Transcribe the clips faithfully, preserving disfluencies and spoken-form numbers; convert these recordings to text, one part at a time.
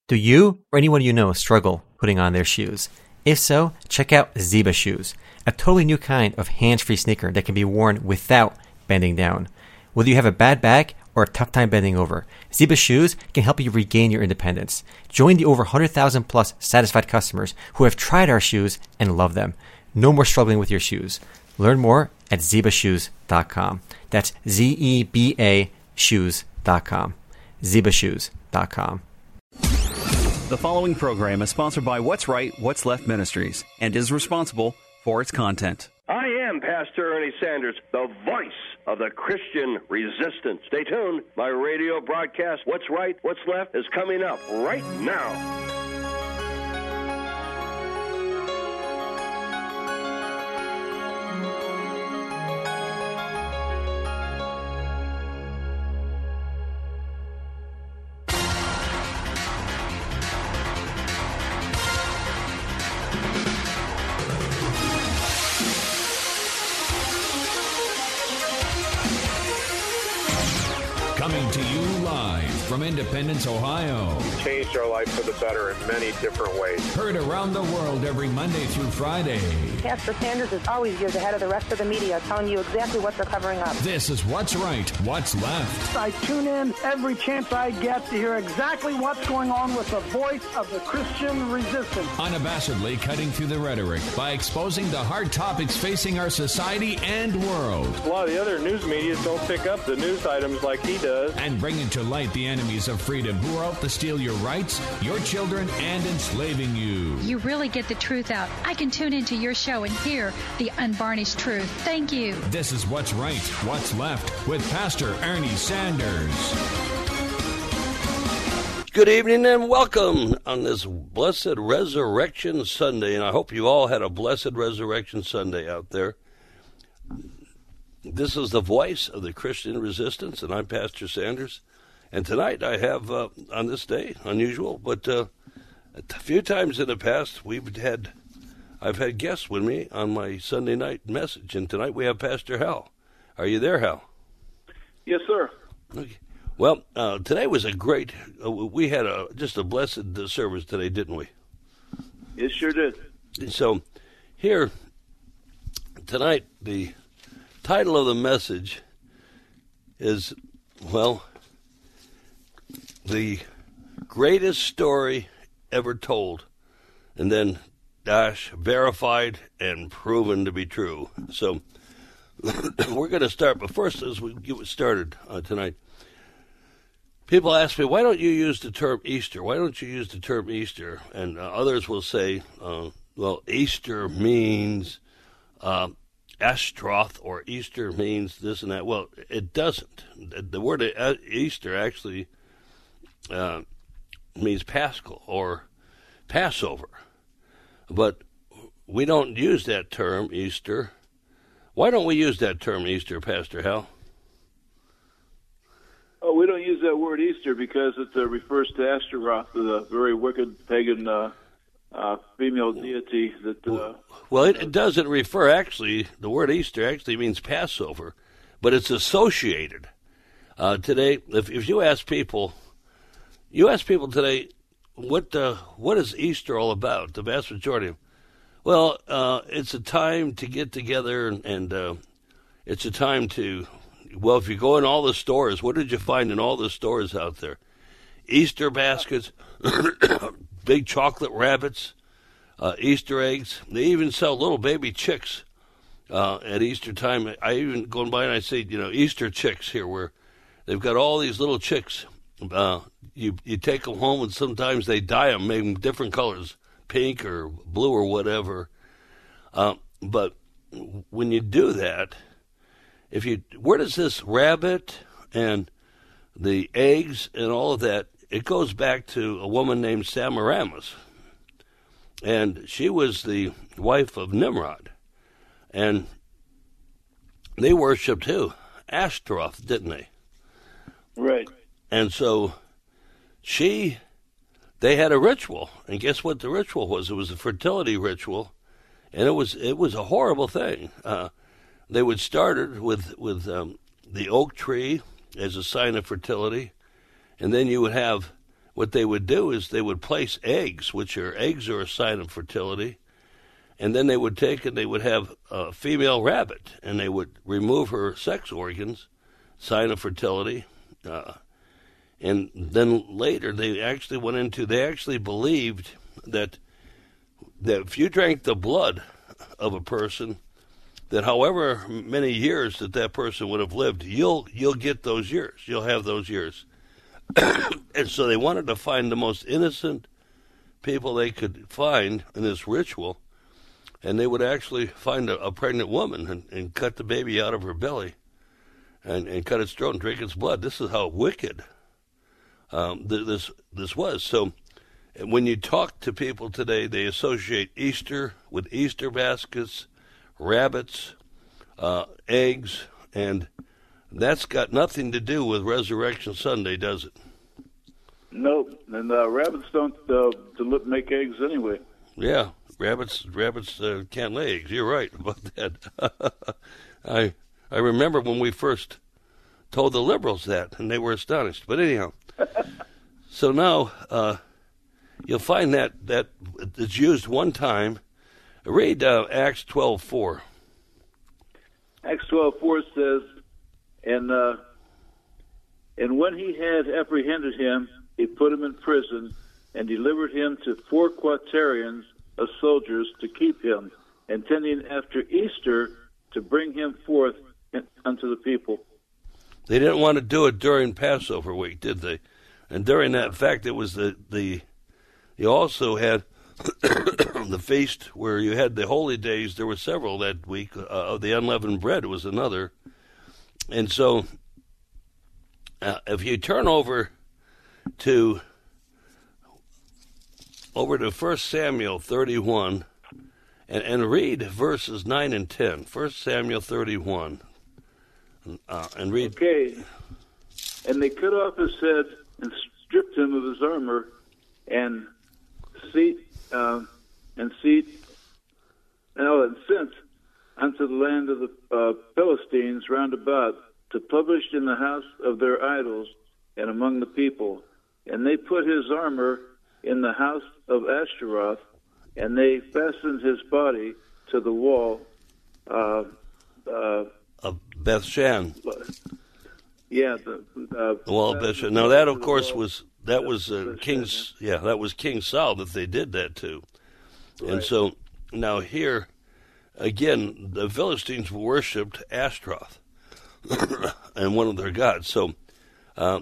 Do you or anyone you know struggle putting on their shoes? If so, check out Ziba Shoes, a totally new kind of hands-free sneaker that can be worn without bending down. Whether you have a bad back or a tough time bending over, Ziba Shoes can help you regain your independence. Join the over one hundred thousand plus satisfied customers who have tried our shoes and love them. No more struggling with your shoes. Learn more at ziba shoes dot com. That's Z E B A shoes dot com. ziba shoes dot com. The following program is sponsored by What's Right, What's Left Ministries and is responsible for its content. I am Pastor Ernie Sanders, the voice of the Christian resistance. Stay tuned. My radio broadcast, What's Right, What's Left, is coming up right now. Coming to you live from Independence, Ohio. You've changed our life for the better in many different ways. Heard around the world every Monday through Friday. Pastor Sanders is always years ahead of the rest of the media, telling you exactly what they're covering up. This is What's Right, What's Left. I tune in every chance I get to hear exactly what's going on with the voice of the Christian resistance. Unabashedly cutting through the rhetoric by exposing the hard topics facing our society and world. A lot of the other news media don't pick up the news items like he does. And bringing to light the enemies of freedom who are out to steal your rights, your children, and enslaving you. You really get the truth out. I can tune into your show and hear the unvarnished truth. Thank you. This is What's Right, What's Left with Pastor Ernie Sanders. Good evening and welcome on this blessed Resurrection Sunday. And I hope you all had a blessed Resurrection Sunday out there. This is the voice of the Christian resistance, and I'm Pastor Sanders. And tonight I have, uh, on this day, unusual, but uh, a few times in the past we've had, I've had guests with me on my Sunday night message, and tonight we have Pastor Hal. Are you there, Hal? Yes, sir. Okay. Well, uh, today was a great, uh, we had a just a blessed service today, didn't we? It sure did. And so here, tonight, the title of the message is, well, the greatest story ever told, and then dash verified and proven to be true. So we're going to start, but first, as we get started uh, tonight, people ask me, why don't you use the term Easter? Why don't you use the term Easter? And uh, others will say, uh, well, Easter means uh, Ashtaroth, or Easter means this and that. Well, it doesn't. The word Easter actually uh, means Paschal or Passover. But we don't use that term, Easter. Why don't we use that term, Easter, Pastor Hal? Oh, we don't use that word Easter because it uh, refers to Ashtaroth, the very wicked pagan uh, uh, female deity that... Uh, well, it, it doesn't refer, actually, the word Easter actually means Passover, but it's associated. Uh, today, if, if you ask people, you ask people today, what uh, what is Easter all about? The vast majority of them, well, uh, it's a time to get together, and, and uh, it's a time to, well, if you go in all the stores, what did you find in all the stores out there? Easter baskets, big chocolate rabbits, uh, Easter eggs. They even sell little baby chicks uh, at Easter time. I even go by and I say, you know, Easter chicks here, where they've got all these little chicks. Uh, you you take them home, and sometimes they dye them, make them different colors, pink or blue or whatever. Uh, but when you do that, if you where does this rabbit and the eggs and all of that? It goes back to a woman named Semiramis, and she was the wife of Nimrod, and they worshipped who? Ashtaroth, didn't they? Right. And so she, they had a ritual, and guess what the ritual was? It was a fertility ritual, and it was it was a horrible thing. Uh, they would start it with with um, the oak tree as a sign of fertility, and then you would have what they would do is they would place eggs, which are eggs are a sign of fertility, and then they would take and they would have a female rabbit, and they would remove her sex organs, sign of fertility, uh, and then later they actually went into, they actually believed that that if you drank the blood of a person, that however many years that that person would have lived, you'll you'll get those years, you'll have those years. And so they wanted to find the most innocent people they could find in this ritual, and they would actually find a, a pregnant woman and, and cut the baby out of her belly and, and cut its throat and drink its blood. This is how wicked um, th- this this was. So when you talk to people today, they associate Easter with Easter baskets, rabbits, uh, eggs, and that's got nothing to do with Resurrection Sunday, does it? No, and uh, rabbits don't uh, deli- make eggs anyway. Yeah, rabbits rabbits uh, can't lay eggs. You're right about that. I I remember when we first told the liberals that, and they were astonished. But anyhow, so now uh, you'll find that that it's used one time. Read uh, Acts twelve four. Acts twelve four says, and uh, and when he had apprehended him, he put him in prison and delivered him to four quaternions of soldiers to keep him, intending after Easter to bring him forth in, unto the people. They didn't want to do it during Passover week, did they? And during that, in fact, it was the the you also had the feast where you had the holy days. There were several that week. Uh, of the unleavened bread was another. And so uh, if you turn over to over to First Samuel thirty-one and, and read verses nine and ten. First Samuel thirty-one. Uh, and read. Okay. And they cut off his head and stripped him of his armor and seat uh, and seat oh, and sent unto the land of the uh, Philistines round about to publish in the house of their idols and among the people. And they put his armor in the house of Ashtaroth, and they fastened his body to the wall uh, uh, of Bethshan. Yeah, the uh, the wall of Bethshan. Now that, of course, was that was uh, King's. Yeah, that was King Saul that they did that to. Right. And so now here, again, the Philistines worshipped Ashtaroth and one of their gods. So, uh,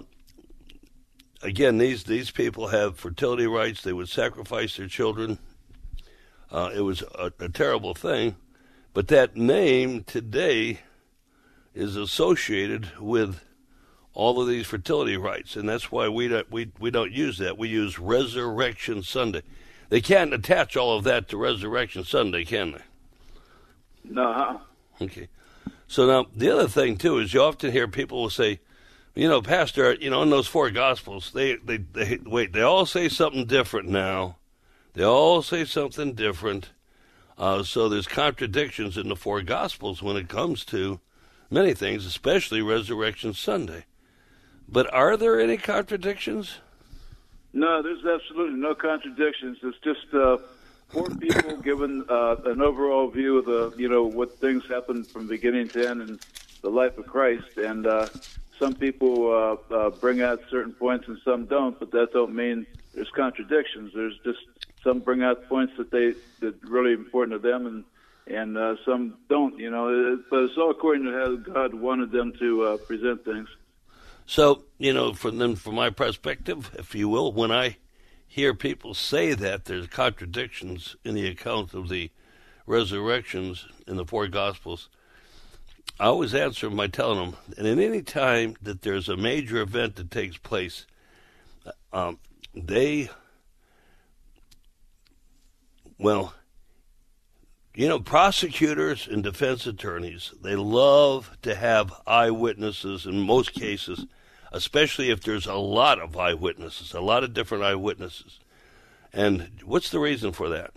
again, these these people have fertility rites. They would sacrifice their children. Uh, it was a, a terrible thing, but that name today is associated with all of these fertility rites, and that's why we don't we we don't use that. We use Resurrection Sunday. They can't attach all of that to Resurrection Sunday, can they? No. Okay. So now the other thing too is you often hear people will say, you know, Pastor, you know, in those four Gospels, they they, they wait, they all say something different now. They all say something different. Uh, so there's contradictions in the four Gospels when it comes to many things, especially Resurrection Sunday. But are there any contradictions? No, there's absolutely no contradictions. It's just uh, four people given uh, an overall view of the, you know, what things happened from beginning to end in the life of Christ. And uh, some people uh, uh, bring out certain points and some don't, but that don't mean there's contradictions. There's just some bring out points that they that are really important to them, and and uh, some don't, you know. It, but it's all according to how God wanted them to uh, present things. So, you know, from then, from my perspective, if you will, when I hear people say that there's contradictions in the account of the resurrections in the four Gospels, I always answer them by telling them, and at any time that there's a major event that takes place, um, they, well, you know, prosecutors and defense attorneys, they love to have eyewitnesses in most cases, especially if there's a lot of eyewitnesses, a lot of different eyewitnesses. And what's the reason for that?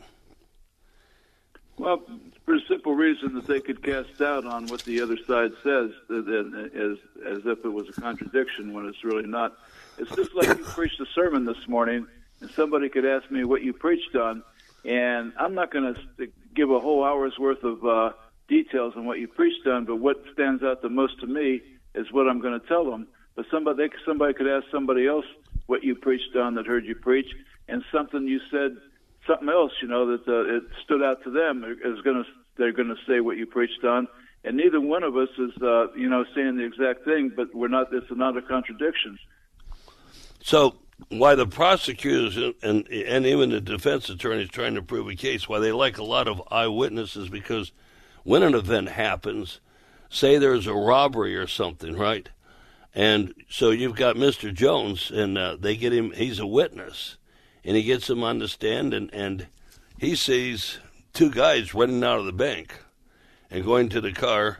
Well, for a simple reason that they could cast doubt on what the other side says, as, as if it was a contradiction when it's really not. It's just like you preached a sermon this morning, and somebody could ask me what you preached on, and I'm not going to give a whole hour's worth of uh, details on what you preached on, but what stands out the most to me is what I'm going to tell them. But somebody, somebody could ask somebody else what you preached on that heard you preach, and something you said, something else, you know, that uh, it stood out to them is going to, they're going to say what you preached on, and neither one of us is, uh, you know, saying the exact thing, but we're not. It's not a contradiction. So, why the prosecutors and and even the defense attorneys trying to prove a case, why they like a lot of eyewitnesses, because when an event happens, say there's a robbery or something, right? And so you've got Mister Jones, and uh, they get him, he's a witness, and he gets him on the stand, and, and he sees two guys running out of the bank and going to the car,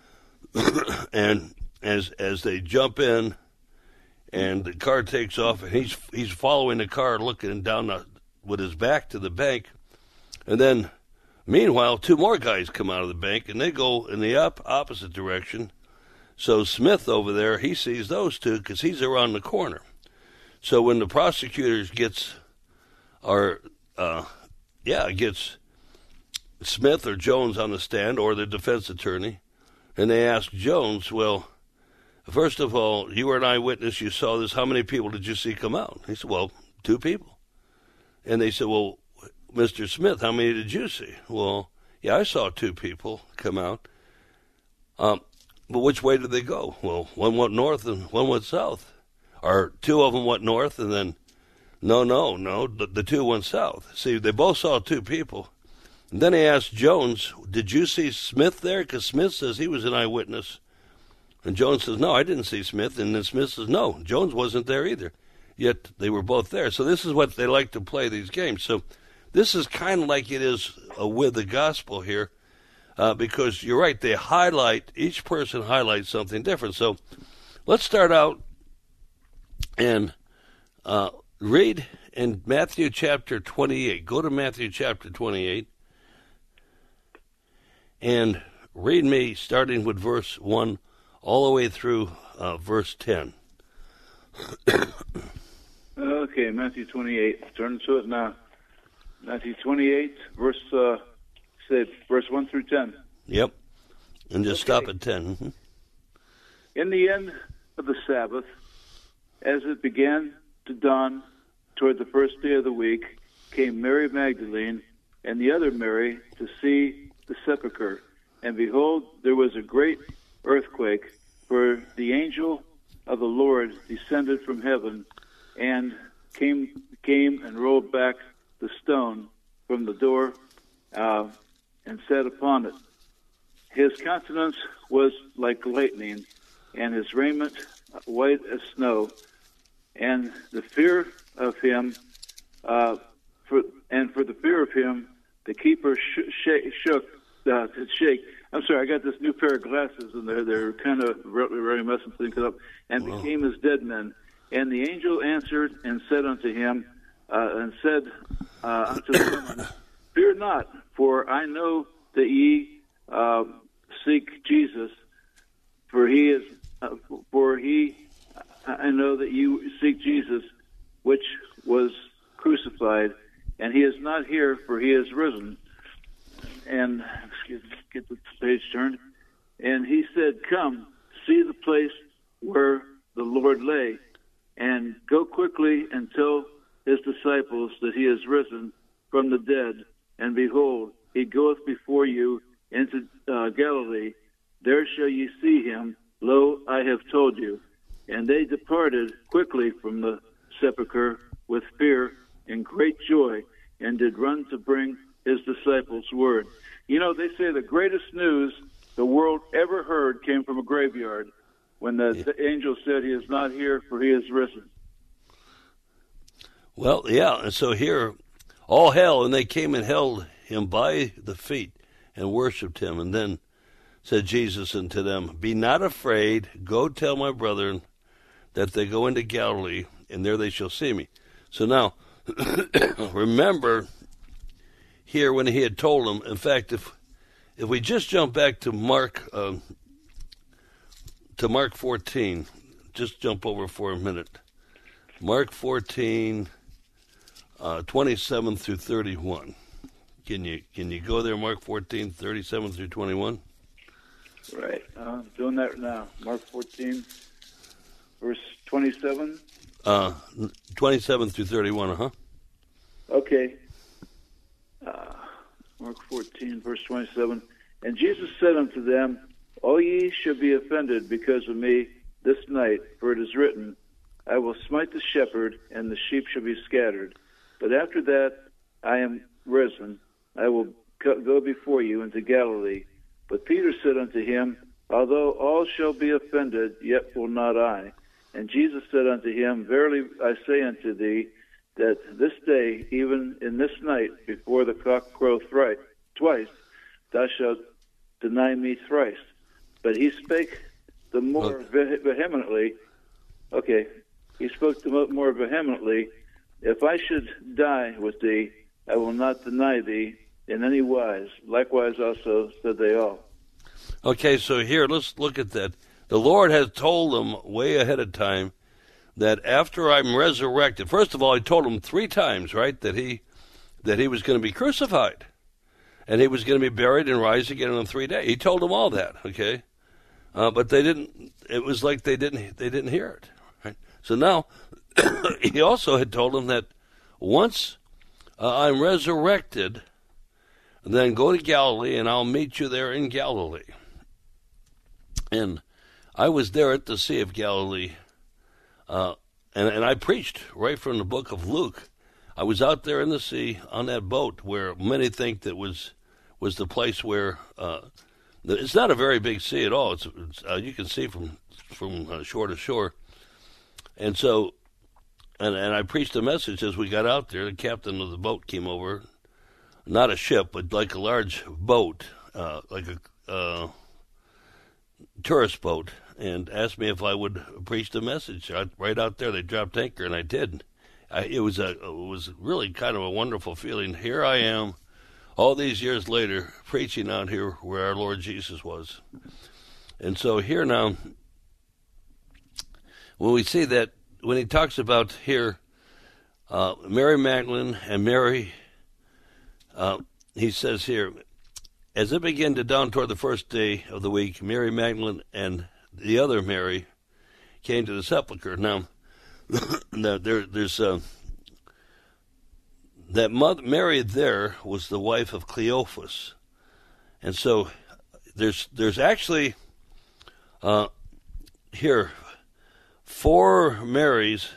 and as as they jump in, and the car takes off, and he's he's following the car, looking down the, with his back to the bank, and then, meanwhile, two more guys come out of the bank, and they go in the op- opposite direction. So Smith over there, he sees those two because he's around the corner. So when the prosecutors gets, or uh, yeah, gets Smith or Jones on the stand, or the defense attorney, and they ask Jones, well, first of all, you were an eyewitness, you saw this, how many people did you see come out? He said, well, two people. And they said, well, Mister Smith, how many did you see? Well, yeah, I saw two people come out. Um, but which way did they go? Well, one went north and one went south. Or two of them went north and then, no, no, no, the, the two went south. See, they both saw two people. And then he asked Jones, did you see Smith there? Because Smith says he was an eyewitness. And Jones says, no, I didn't see Smith. And then Smith says, no, Jones wasn't there either. Yet they were both there. So this is what they like to play, these games. So this is kind of like it is uh, with the gospel here, uh, because you're right, they highlight, each person highlights something different. So let's start out and uh, read in Matthew chapter twenty-eight. Go to Matthew chapter twenty-eight and read me starting with verse one all the way through uh, verse ten. Okay, Matthew twenty-eight. Turn to it now. Matthew twenty-eight, verse uh, say verse one through ten. Yep, and just okay. Stop at ten. Mm-hmm. In the end of the Sabbath, as it began to dawn toward the first day of the week, came Mary Magdalene and the other Mary to see the sepulchre. And behold, there was a great earthquake, for the angel of the Lord descended from heaven and came came and rolled back the stone from the door uh, and sat upon it. His countenance was like lightning, and his raiment white as snow. And the fear of him, uh, for and for the fear of him, the keeper sh- sh- shook uh, to shake. I'm sorry, I got this new pair of glasses, and they're they're kind of very messing things up. And wow. became as dead men. And the angel answered and said unto him, uh, and said uh, unto the woman, fear not, for I know that ye uh, seek Jesus, for he is, uh, for he, I know that you seek Jesus, which was crucified, and he is not here, for he is risen. And excuse me, get the page turned. And he said, come, see the place where the Lord lay, and go quickly and tell his disciples that he is risen from the dead. And behold, he goeth before you into uh, Galilee. There shall ye see him. Lo, I have told you. And they departed quickly from the sepulchre with fear and great joy, and did run to bring his disciples word. You know, they say the greatest news the world ever heard came from a graveyard, when the, the angel said, he is not here, for he is risen. Well, yeah, and so here, all hell, and they came and held him by the feet and worshipped him. And then said Jesus unto them, be not afraid, go tell my brethren that they go into Galilee, and there they shall see me. So now, remember here when he had told them, in fact, if if we just jump back to Mark, um, to Mark fourteen, just jump over for a minute. Mark fourteen, uh, twenty-seven through thirty-one. Can you can you go there, Mark fourteen, thirty-seven through twenty-one? Right. I'm doing that now. Mark fourteen, verse twenty-seven? Uh, twenty-seven through thirty-one, uh-huh. Okay. Uh, Mark fourteen, verse twenty-seven. And Jesus said unto them, All ye should be offended because of me this night, for it is written, I will smite the shepherd, and the sheep shall be scattered. But after that I am risen, I will go before you into Galilee. But Peter said unto him, Although all shall be offended, yet will not I. And Jesus said unto him, Verily I say unto thee, that this day, even in this night, before the cock crow thrice, twice, thou shalt deny me thrice. But he spake the more ve- vehemently, okay, he spoke the mo- more vehemently, If I should die with thee, I will not deny thee in any wise. Likewise also said they all. Okay, so here, let's look at that. The Lord has told them way ahead of time that after I'm resurrected, first of all, he told them three times, right, that he that he was going to be crucified, and he was going to be buried and rise again in three days. He told them all that, okay, uh, but they didn't. It was like they didn't they didn't hear it. Right? So now he also had told them that once uh, I'm resurrected, then go to Galilee, and I'll meet you there in Galilee. And I was there at the Sea of Galilee. Uh, and, and I preached right from the book of Luke. I was out there in the sea on that boat where many think that was was the place where uh, it's not a very big sea at all. It's, it's uh, you can see from from uh, shore to shore. And so, and and I preached a message as we got out there. The captain of the boat came over, not a ship, but like a large boat, uh, like a uh, tourist boat, and asked me if I would preach the message right out there. They dropped anchor, and I did. I, it was a it was really kind of a wonderful feeling. Here I am, all these years later, preaching out here where our Lord Jesus was. And so here now, when we see that, when he talks about here, uh, Mary Magdalene and Mary, uh, he says here, as it began to dawn toward the first day of the week, Mary Magdalene and the other Mary came to the sepulchre. Now, there, there's uh, that mother, Mary there was the wife of Cleophas, and so there's there's actually uh, here four Marys,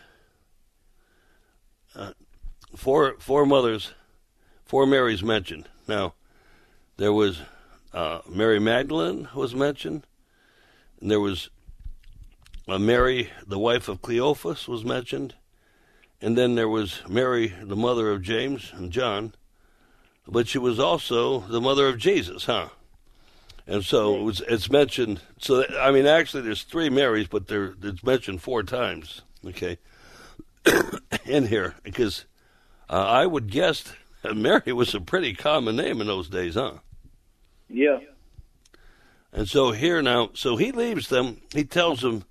uh, four four mothers, four Marys mentioned. Now, there was uh, Mary Magdalene was mentioned, and there was uh, Mary, the wife of Cleophas, was mentioned, and then there was Mary, the mother of James and John, but she was also the mother of Jesus, huh? And so it was, it's mentioned. So I mean, actually, there's three Marys, but they're, it's mentioned four times. Okay, in here, because uh, I would guess that Mary was a pretty common name in those days, huh? Yeah. And so here now, so he leaves them. He tells them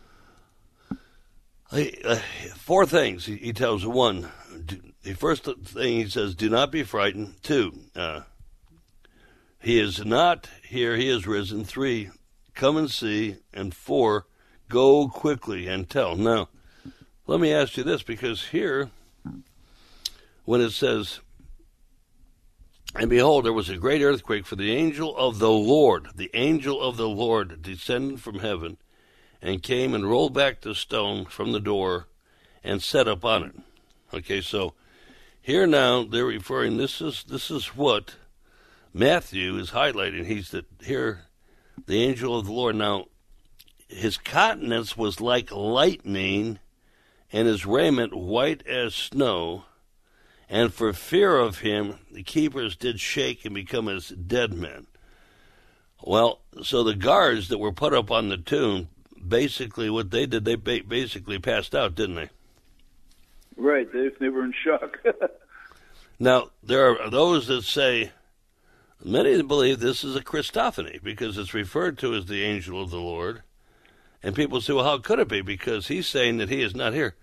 uh, four things. He, he tells them, one, do, the first thing he says, do not be frightened. Two, uh, he is not here, he is risen. Three, come and see. And four, go quickly and tell. Now, let me ask you this, because here, when it says, and behold, there was a great earthquake, for the angel of the Lord, the angel of the Lord descended from heaven and came and rolled back the stone from the door and sat upon it. Okay, so here now they're referring, this is this is what Matthew is highlighting. He's that here, the angel of the Lord. Now, his countenance was like lightning, and his raiment white as snow. And for fear of him, the keepers did shake and become as dead men. Well, so the guards that were put up on the tomb, basically what they did, they ba- basically passed out, didn't they? Right, they, they were in shock. Now, there are those that say, many believe this is a Christophany, because it's referred to as the angel of the Lord. And people say, well, how could it be? Because he's saying that he is not here.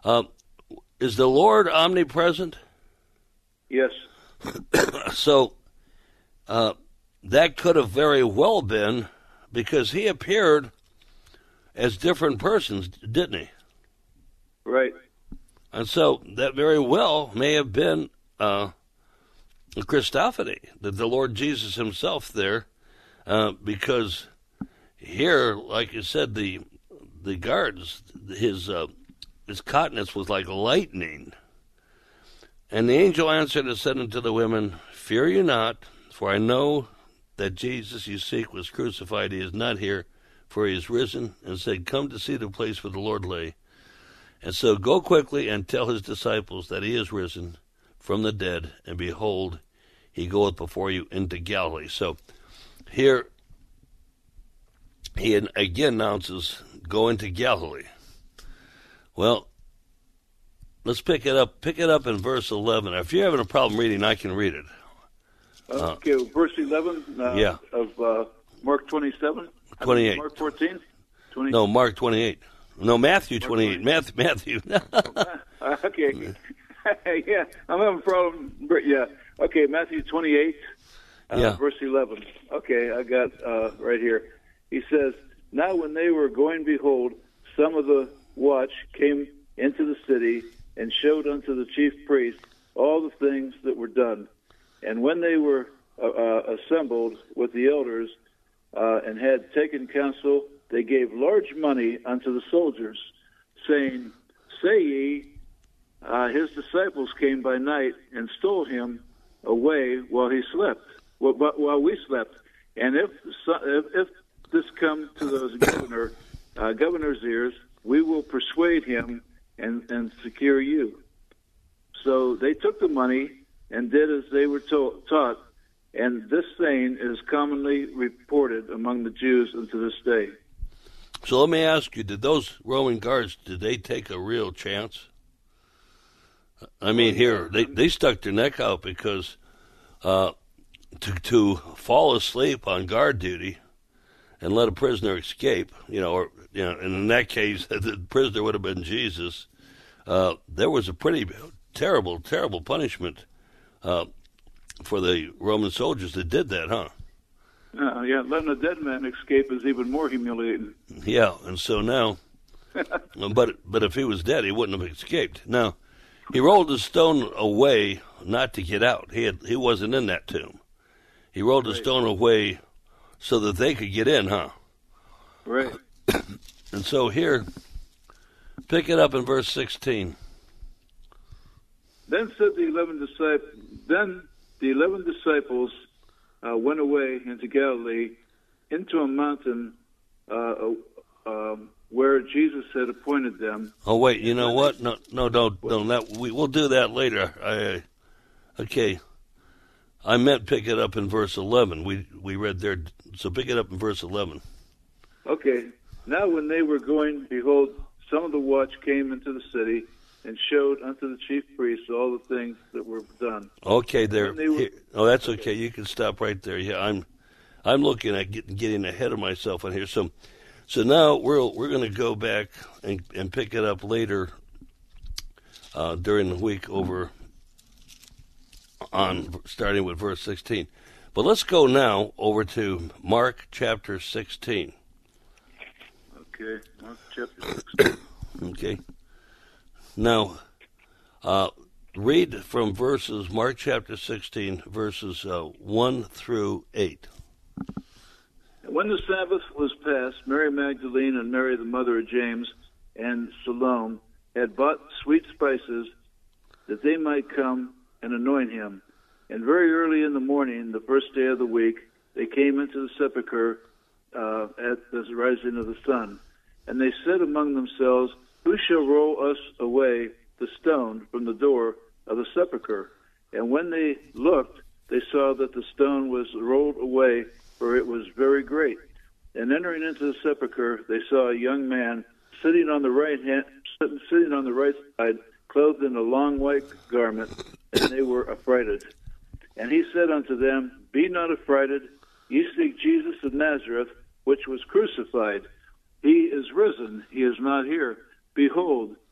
Uh, is the Lord omnipresent? Yes. So uh, that could have very well been because he appeared as different persons, didn't he? Right. And so that very well may have been uh, a Christophany, that the Lord Jesus himself there, uh, because here, like you said, the the guards, his uh, his countenance was like lightning. And the angel answered and said unto the women, Fear you not, for I know that Jesus you seek was crucified. He is not here, for he is risen, and said, Come to see the place where the Lord lay. And so go quickly and tell his disciples that he is risen from the dead, and behold, he goeth before you into Galilee. So here he again announces, Go into Galilee. Well, let's pick it up. Pick it up in verse eleven. If you're having a problem reading, I can read it. Uh, okay, well, verse eleven uh, yeah. of uh, Mark twenty-seven? twenty-eight. I mean, Mark fourteen? twenty No, Mark twenty-eight. No, Matthew twenty-eight. Matthew. Matthew. uh, okay. Yeah, I'm having a problem. Yeah. Okay, Matthew twenty-eight, uh, yeah. verse eleven. Okay, I got uh, right here. He says, Now when they were going, behold, some of the watch came into the city and showed unto the chief priests all the things that were done. And when they were uh, uh, assembled with the elders uh, and had taken counsel, they gave large money unto the soldiers, saying, Say ye, uh, his disciples came by night and stole him away while he slept, while we slept. And if if, if this come to the governor, uh, governor's ears, we will persuade him and, and secure you. So they took the money and did as they were to- taught, and this saying is commonly reported among the Jews unto this day. So let me ask you, did those Roman guards, did they take a real chance? I mean, here, they, they stuck their neck out because uh, to, to fall asleep on guard duty and let a prisoner escape, you know, or, you know, and in that case, the prisoner would have been Jesus, uh, there was a pretty terrible, terrible punishment uh, for the Roman soldiers that did that, huh? Uh, yeah, letting a dead man escape is even more humiliating. Yeah, and so now, but but if he was dead, he wouldn't have escaped. Now, he rolled the stone away not to get out. He had he wasn't in that tomb. He rolled right. the stone away so that they could get in, huh? Right. And so here, pick it up in verse sixteen. Then said the eleven disciples. Then the eleven disciples uh, went away into Galilee, into a mountain uh, uh, where Jesus had appointed them. Oh wait, you know what? No, no, don't, don't. That we we'll do that later. I, okay. I meant pick it up in verse eleven. We we read there, so pick it up in verse eleven. Okay. Now when they were going, behold, some of the watch came into the city and showed unto the chief priests all the things that were done. Okay, there. Were, Here, oh, that's okay. You can stop right there. Yeah, I'm, I'm looking at getting, getting ahead of myself on here. So, so now we're we're going to go back and, and pick it up later uh, during the week over on starting with verse sixteen. But let's go now over to Mark chapter sixteen. Okay, Mark chapter sixteen. Okay. Now, uh, read from verses, Mark chapter sixteen, verses uh, one through eight. When the Sabbath was past, Mary Magdalene and Mary, the mother of James, and Salome had bought sweet spices that they might come and anoint him. And very early in the morning, the first day of the week, they came into the sepulchre uh, at the rising of the sun. And they said among themselves, Who shall roll us away the stone from the door of the sepulchre? And when they looked, they saw that the stone was rolled away, for it was very great. And entering into the sepulchre, they saw a young man sitting on the right hand, sitting on the right side, clothed in a long white garment, and they were affrighted. And he said unto them, Be not affrighted, ye seek Jesus of Nazareth, which was crucified. He is risen, he is not here. Behold,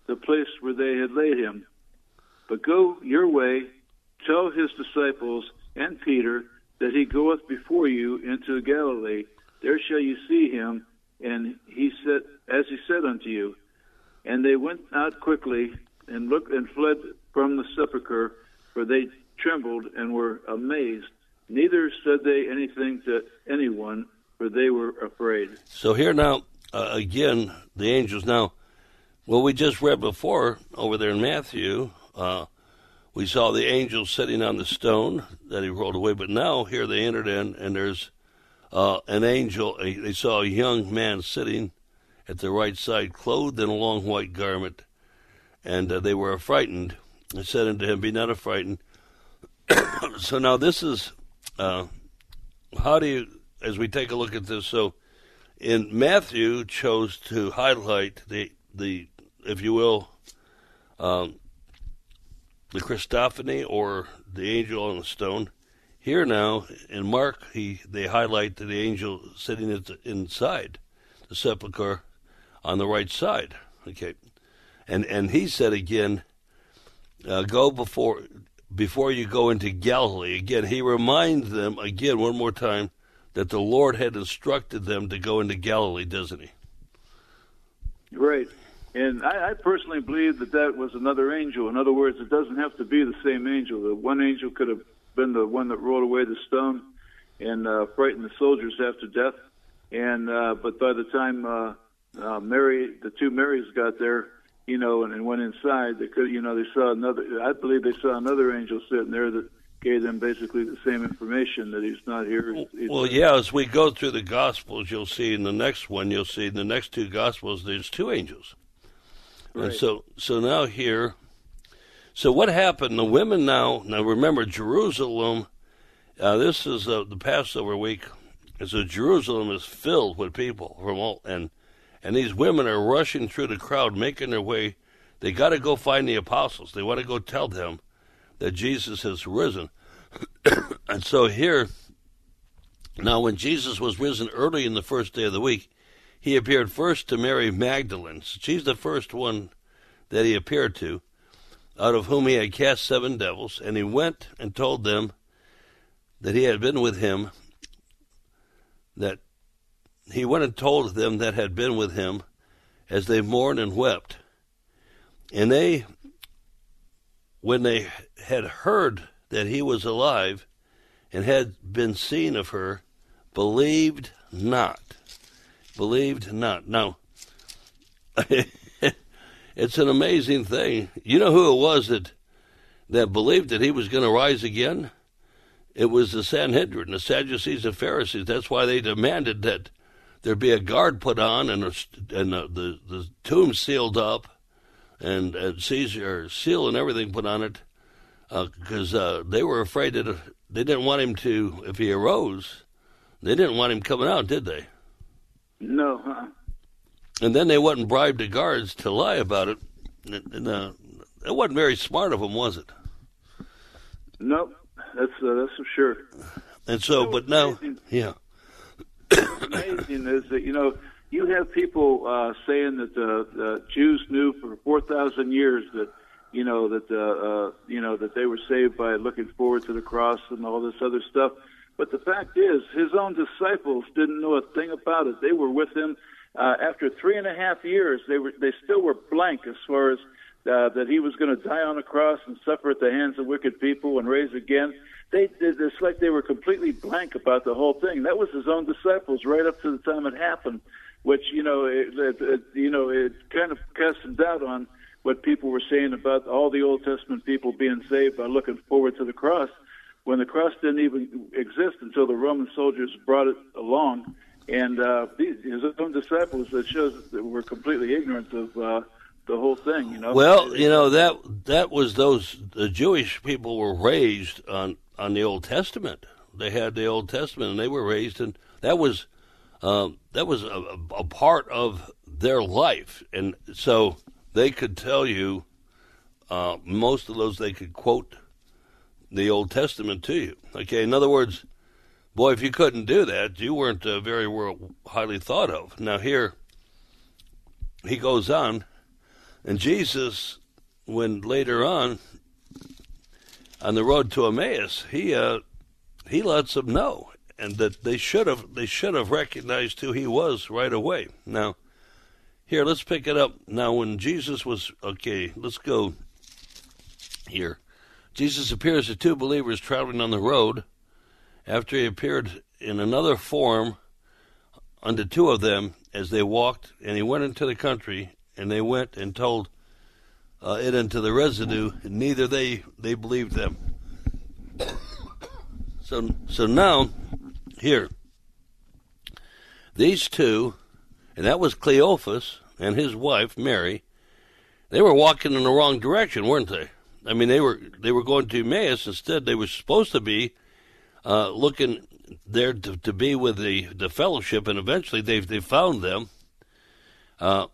the place where they had laid him. But go your way, tell his disciples and Peter that he goeth before you into Galilee. There shall you see him, and he said, as he said unto you. And they went out quickly and looked and fled from the sepulchre, for they trembled and were amazed. Neither said they anything to anyone, for they were afraid. So here now, uh, again, the angels. Now, what we just read before over there in Matthew, uh, we saw the angels sitting on the stone that he rolled away. But now here they entered in, and there's uh, an angel. A, they saw a young man sitting at the right side, clothed in a long white garment, and uh, they were affrighted. And said unto him, Be not affrighted. So now this is, uh, how do you, as we take a look at this, so in Matthew chose to highlight the, the if you will, um, the Christophany or the angel on the stone. Here now, in Mark, he they highlight the angel sitting at the, inside the sepulchre on the right side. Okay, and and he said again, uh, go before before you go into Galilee. Again, he reminds them again one more time that the Lord had instructed them to go into Galilee, doesn't he? Right. And I, I personally believe that that was another angel. In other words, it doesn't have to be the same angel. The one angel could have been the one that rolled away the stone and uh, frightened the soldiers after death. And uh, but by the time uh, uh, Mary, the two Marys got there, you know, and, and went inside, they could, you know, they saw another. I believe they saw another angel sitting there that gave them basically the same information that he's not here. He's, he's well, yeah, as we go through the Gospels, you'll see in the next one, you'll see in the next two Gospels, there's two angels. Right. And so, so now here, so what happened? The women now, now remember Jerusalem, uh, this is uh, the Passover week, and so Jerusalem is filled with people from all, and and these women are rushing through the crowd, making their way. They got to go find the apostles. They want to go tell them that Jesus has risen. And so here, now when Jesus was risen early in the first day of the week, he appeared first to Mary Magdalene. She's the first one that he appeared to, out of whom he had cast seven devils. And he went and told them that he had been with him, that he went and told them that had been with him as they mourned and wept. And they, when they had heard that he was alive and had been seen of her, believed not. Believed not. Now, it's an amazing thing. You know who it was that that believed that he was going to rise again? It was the Sanhedrin, the Sadducees and Pharisees. That's why they demanded that there be a guard put on and, a, and the, the the tomb sealed up and, and Caesar seal and everything put on it, because uh, uh, they were afraid that if, they didn't want him to, if he arose, they didn't want him coming out, did they? No. Huh? And then they went and bribed the guards to lie about it. And, and, uh, it wasn't very smart of them, was it? Nope. That's uh, that's for sure. And so, you know, but now, amazing, yeah. What's amazing is that, you know, you have people uh, saying that the, the Jews knew for four thousand years that, you know, that uh, uh, you know that they were saved by looking forward to the cross and all this other stuff. But the fact is, his own disciples didn't know a thing about it. They were with him uh, after three and a half years. They were they still were blank as far as uh, that he was going to die on a cross and suffer at the hands of wicked people and rise again. They it's like they were completely blank about the whole thing. That was his own disciples right up to the time it happened, which you know it, it, it you know it kind of cast some doubt on what people were saying about all the Old Testament people being saved by looking forward to the cross, when the cross didn't even exist until the Roman soldiers brought it along. And uh, these, his own disciples, that shows that were completely ignorant of uh, the whole thing. You know. Well, you know that that was those the Jewish people were raised on on the Old Testament. They had the Old Testament, and they were raised, and that was um, that was a, a part of their life, and so they could tell you uh, most of those. They could quote the Old Testament to you. Okay, in other words, boy, if you couldn't do that, you weren't uh, very well, highly thought of. Now here, he goes on, And Jesus, when later on, on the road to Emmaus, he uh, he lets them know, and that they should have they should have recognized who he was right away. Now, here, let's pick it up. Now, when Jesus was okay, let's go here. Jesus appears to two believers traveling on the road after he appeared in another form unto two of them as they walked, and he went into the country, and they went and told uh, it unto the residue, and neither they they believed them. So, so now, here, these two, and that was Cleophas and his wife Mary, they were walking in the wrong direction, weren't they? I mean, they were they were going to Emmaus. Instead, they were supposed to be uh, looking there to, to be with the, the fellowship, and eventually they they found them. Uh,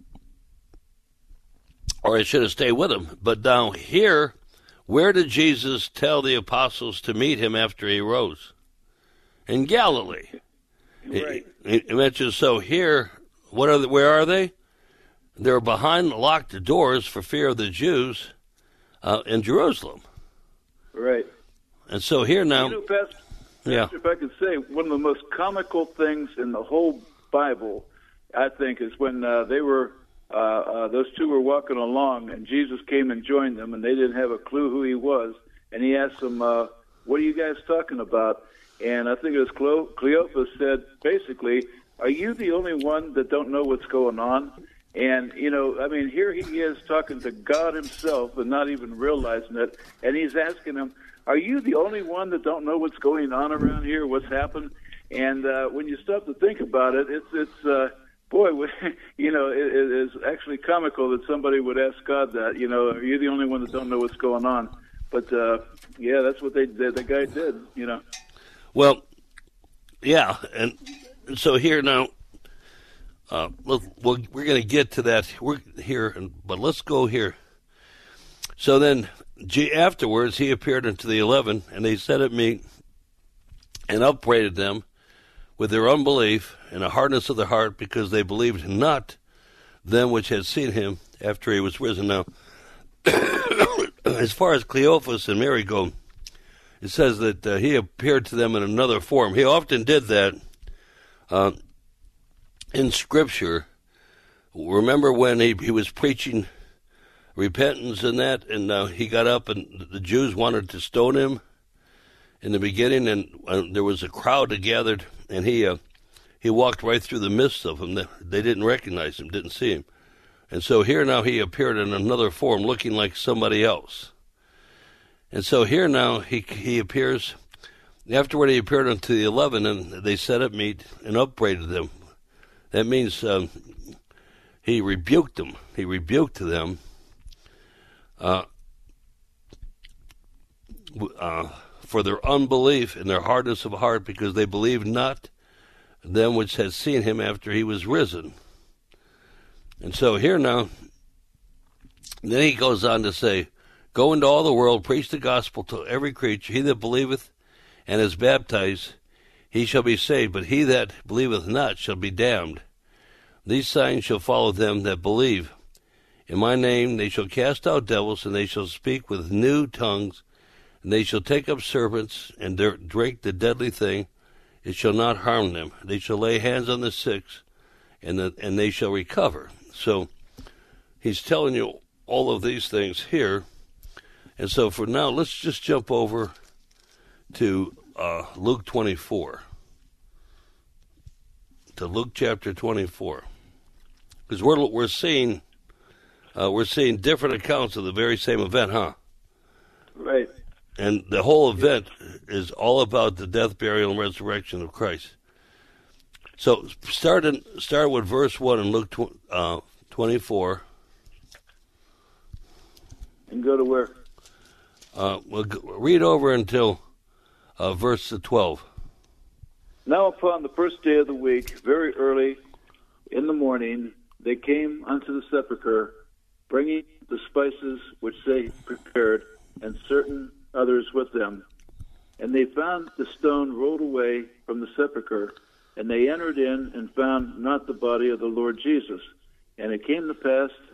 or I should have stayed with them. But now here, where did Jesus tell the apostles to meet him after he rose? In Galilee. Right. He, he mentions, so here, what are the, where are they? They're behind locked doors for fear of the Jews uh, in Jerusalem. Right. And so here now... You know, Pastor, yeah. Pastor, if I could say, one of the most comical things in the whole Bible, I think, is when uh, they were... Uh, uh, those two were walking along, and Jesus came and joined them, and they didn't have a clue who he was. And he asked them, uh, what are you guys talking about? And I think it was Cleo- Cleophas said, basically, are you the only one that don't know what's going on? And, you know, I mean, here he is talking to God himself and not even realizing it. And he's asking him, are you the only one that don't know what's going on around here, what's happened? And uh, when you stop to think about it, it's, it's uh, boy, you know, it, it is actually comical that somebody would ask God that, you know, are you the only one that don't know what's going on? But, uh, yeah, that's what they the, the guy did, you know. Well, yeah, and so here now, uh, we'll, we'll, we're going to get to that. We're here, but let's go here. So then, afterwards, he appeared unto the eleven, and they said at me, and upbraided them with their unbelief and the hardness of their heart, because they believed not them which had seen him after he was risen. Now, as far as Cleophas and Mary go, it says that uh, he appeared to them in another form. He often did that uh, in Scripture. Remember when he, he was preaching repentance and that, and uh, he got up and the Jews wanted to stone him in the beginning, and uh, there was a crowd that gathered, and he uh, he walked right through the midst of them. They, they didn't recognize him, didn't see him. And so here now he appeared in another form, looking like somebody else. And so here now he he appears, afterward he appeared unto the eleven, and they set at meat and upbraided them. That means um, he rebuked them. He rebuked them uh, uh, for their unbelief and their hardness of heart, because they believed not them which had seen him after he was risen. And so here now, then he goes on to say, go into all the world, preach the gospel to every creature. He that believeth and is baptized, he shall be saved, but he that believeth not shall be damned. These signs shall follow them that believe. In my name they shall cast out devils, and they shall speak with new tongues, and they shall take up serpents, and drink the deadly thing. It shall not harm them. They shall lay hands on the sick, and the, and they shall recover. So he's telling you all of these things here. And so for now, let's just jump over to uh, Luke twenty-four. To Luke chapter twenty-four. Because we're, we're seeing uh, we're seeing different accounts of the very same event, huh? Right. And the whole event is all about the death, burial, and resurrection of Christ. So start in, start with verse one in Luke tw- uh, twenty-four. And go to where? Uh, we'll go, read over until uh, verse twelve. Now upon the first day of the week, very early in the morning, they came unto the sepulchre, bringing the spices which they prepared, and certain others with them. And they found the stone rolled away from the sepulchre, and they entered in and found not the body of the Lord Jesus. And it came to pass,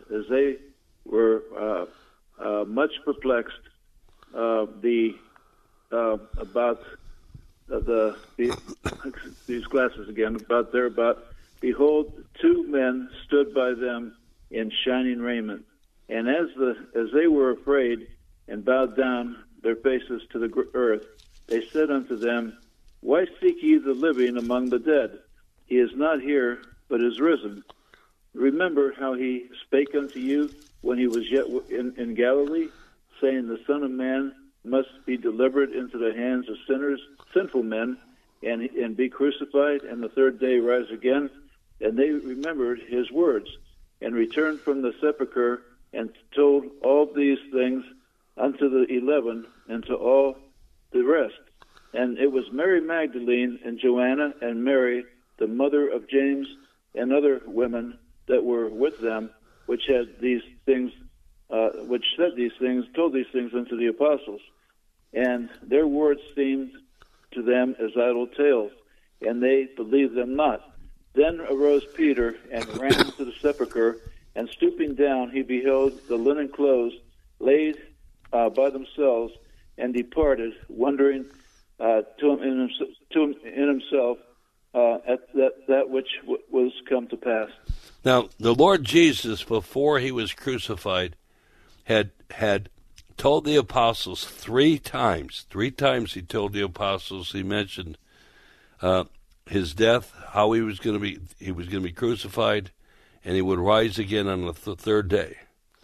as they were uh, uh, much perplexed, uh, the uh, about uh, the, the these glasses again about there about behold, two men stood by them in shining raiment, and as the as they were afraid and bowed down their faces to the earth, they said unto them, Why seek ye the living among the dead? He is not here, but is risen. Remember how he spake unto you when he was yet in, in Galilee, saying, The Son of Man must be delivered into the hands of sinners, sinful men, and, and be crucified, and the third day rise again. And they remembered his words, and returned from the sepulchre, and told all these things unto the eleven, and to all the rest. And it was Mary Magdalene, and Joanna, and Mary, the mother of James, and other women that were with them, which had these things, uh, which said these things, told these things unto the apostles. And their words seemed to them as idle tales, and they believed them not. Then arose Peter, and ran into the sepulchre, and stooping down, he beheld the linen clothes laid uh, by themselves, and departed, wondering uh, to, him in himself, to him in himself uh, at that, that which w- was come to pass. Now, the Lord Jesus, before he was crucified, had had told the apostles three times, three times he told the apostles, he mentioned uh, his death, how he was going to be, he was going to be crucified, and he would rise again on the th- third day.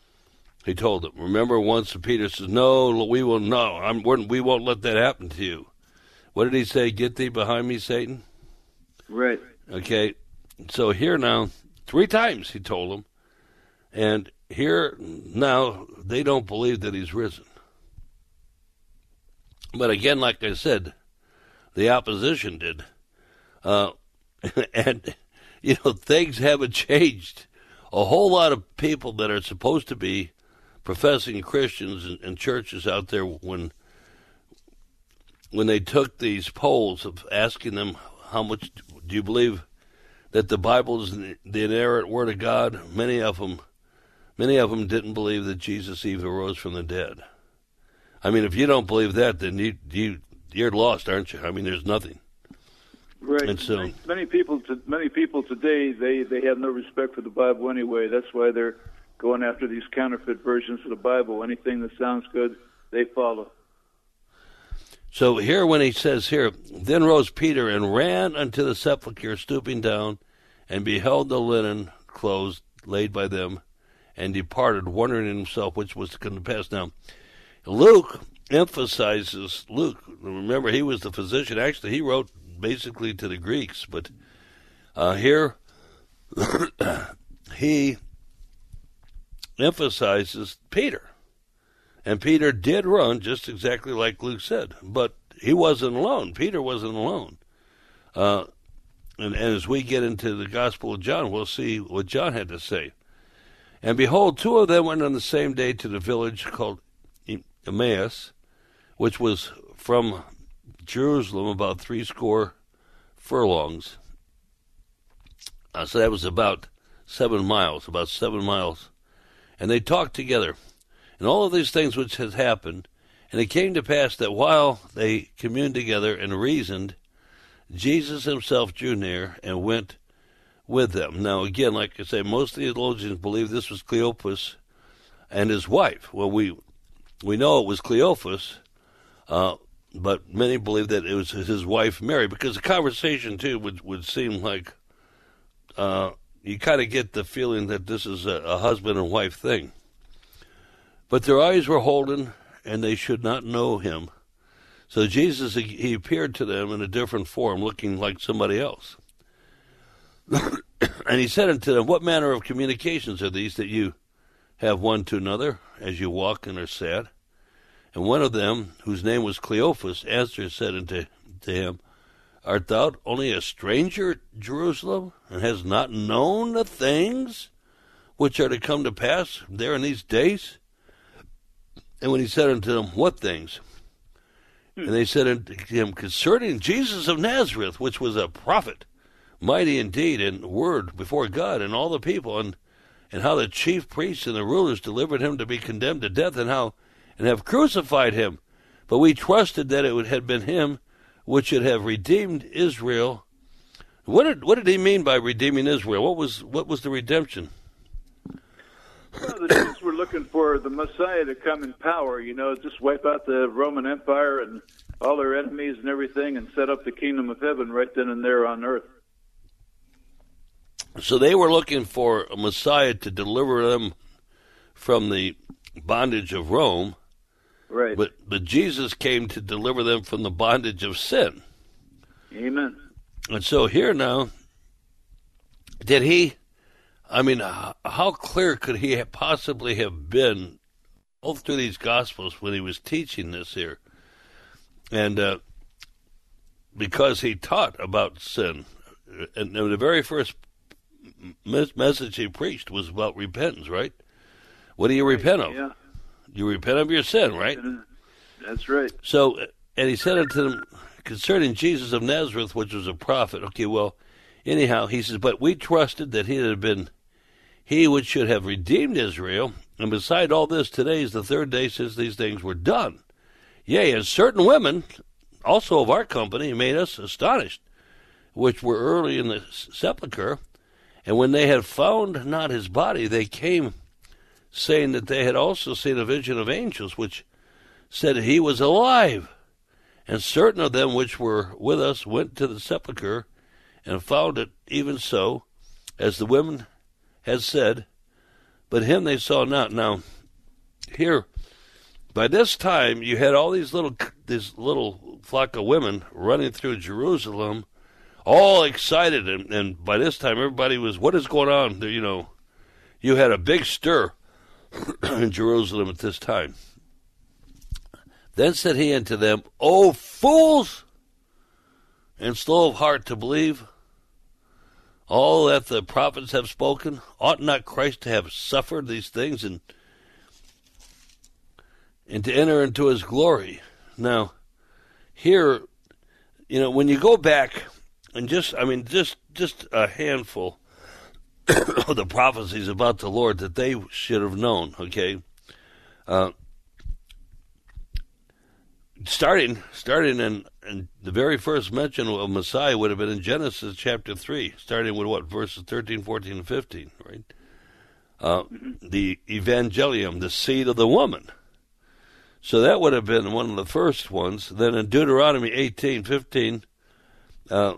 He told them. Remember, once Peter says, "No, we will no, I'm, we're, we won't let that happen to you." What did he say? "Get thee behind me, Satan." Right. Okay. So here now, three times he told them, and here now they don't believe that he's risen. But again, like I said, the opposition did. Uh, and, you know, things haven't changed. A whole lot of people that are supposed to be professing Christians in, in churches out there, when when they took these polls of asking them, how much do you believe that the Bible is the inerrant Word of God, many of them, many of them didn't believe that Jesus even rose from the dead. I mean, if you don't believe that, then you, you, you're lost, aren't you? I mean, there's nothing. Right. And so, many, many people, to, many people today, they, they have no respect for the Bible anyway. That's why they're going after these counterfeit versions of the Bible. Anything that sounds good, they follow. So here, when he says here, then rose Peter and ran unto the sepulchre, stooping down, and beheld the linen clothes laid by them, and departed, wondering in himself which was to come to pass. Now, Luke emphasizes, Luke, remember, he was the physician. Actually, he wrote basically to the Greeks, but uh, here he emphasizes Peter. And Peter did run, just exactly like Luke said, but he wasn't alone. Peter wasn't alone. Uh, and, and as we get into the Gospel of John, we'll see what John had to say. And behold, two of them went on the same day to the village called Emmaus, which was from Jerusalem about three score furlongs. Uh, so that was about seven miles, about seven miles. And they talked together. And all of these things which had happened, and it came to pass that while they communed together and reasoned, Jesus himself drew near and went with them. Now, again, like I say, most theologians believe this was Cleopas and his wife. Well, we we know it was Cleophas, uh, but many believe that it was his wife Mary, because the conversation, too, would, would seem like uh, you kind of get the feeling that this is a, a husband and wife thing. But their eyes were holden, and they should not know him. So Jesus, he appeared to them in a different form, looking like somebody else. And he said unto them, What manner of communications are these that you have one to another, as you walk and are sad? And one of them, whose name was Cleophas, answered, said unto to him, Art thou only a stranger at Jerusalem, and hast not known the things which are to come to pass there in these days? And when he said unto them, What things? Hmm. And they said unto him, Concerning Jesus of Nazareth, which was a prophet, mighty indeed in word before God and all the people, and and how the chief priests and the rulers delivered him to be condemned to death, and how and have crucified him. But we trusted that it would had been him which should have redeemed Israel. What did what did he mean by redeeming Israel? What was what was the redemption? Well, the Jews were looking for the Messiah to come in power, you know, just wipe out the Roman Empire and all their enemies and everything, and set up the kingdom of heaven right then and there on earth. So they were looking for a Messiah to deliver them from the bondage of Rome. Right. But, but Jesus came to deliver them from the bondage of sin. Amen. And so here now, did he, I mean, how clear could he possibly have been all through these Gospels when he was teaching this here? And uh, because he taught about sin. And the very first message he preached was about repentance, right? What do you repent of? Yeah. You repent of your sin, right? That's right. So, and he said unto them, concerning Jesus of Nazareth, which was a prophet. Okay, well, anyhow, he says, but we trusted that he had been he which should have redeemed Israel, and beside all this, today is the third day since these things were done. Yea, and certain women, also of our company, made us astonished, which were early in the sepulchre, and when they had found not his body, they came, saying that they had also seen a vision of angels, which said he was alive. And certain of them which were with us went to the sepulchre, and found it even so, as the women had said, but him they saw not. Now, here, by this time, you had all these little, this little flock of women running through Jerusalem, all excited, and, and by this time, everybody was, what is going on? There, you know, you had a big stir in Jerusalem at this time. Then said he unto them, O fools, and slow of heart to believe all that the prophets have spoken, ought not Christ to have suffered these things and and to enter into his glory? Now, here, you know, when you go back and just, I mean, just just a handful of the prophecies about the Lord that they should have known, okay? Uh, starting starting in, in the very first mention of Messiah would have been in Genesis chapter three, starting with what, verses thirteen, fourteen, and fifteen, right? Uh, the Evangelium, the seed of the woman. So that would have been one of the first ones. Then in Deuteronomy eighteen, fifteen, uh,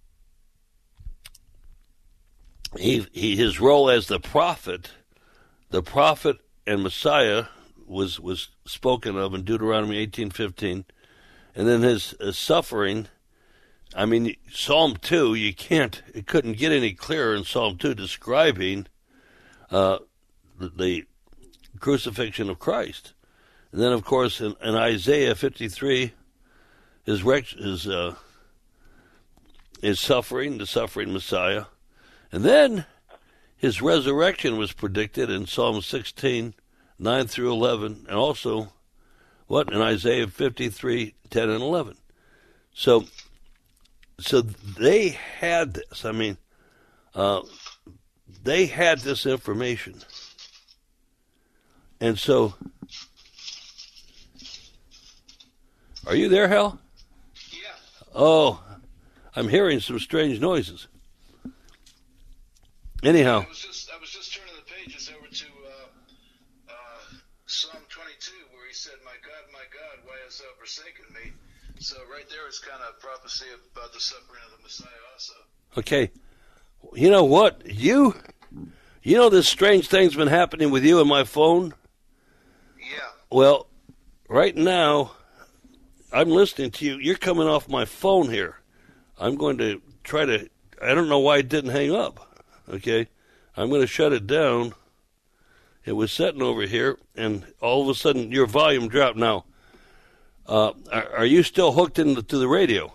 he, he his role as the prophet, the prophet and Messiah was was spoken of in Deuteronomy eighteen, fifteen, and then his, his suffering. I mean, Psalm two, you can't, it couldn't get any clearer in Psalm two describing uh, the, the crucifixion of Christ. And then, of course, in, in Isaiah fifty-three, his his uh, his suffering, the suffering Messiah, and then his resurrection was predicted in Psalm sixteen, nine through eleven, and also what in Isaiah fifty-three, ten and eleven. So, so they had this. I mean, uh, they had this information, and so. Are you there, Hal? Yeah. Oh, I'm hearing some strange noises. Anyhow. I was just, I was just turning the pages over to uh, uh, Psalm twenty-two, where he said, "My God, my God, why hast thou forsaken me?" So right there is kind of prophecy about the suffering of the Messiah also. Okay. You know what? You, you know this strange thing's been happening with you and my phone? Yeah. Well, right now, I'm listening to you. You're coming off my phone here. I'm going to try to, I don't know why it didn't hang up. Okay? I'm going to shut it down. It was sitting over here, and all of a sudden your volume dropped. Now, uh, are, are you still hooked into to the radio?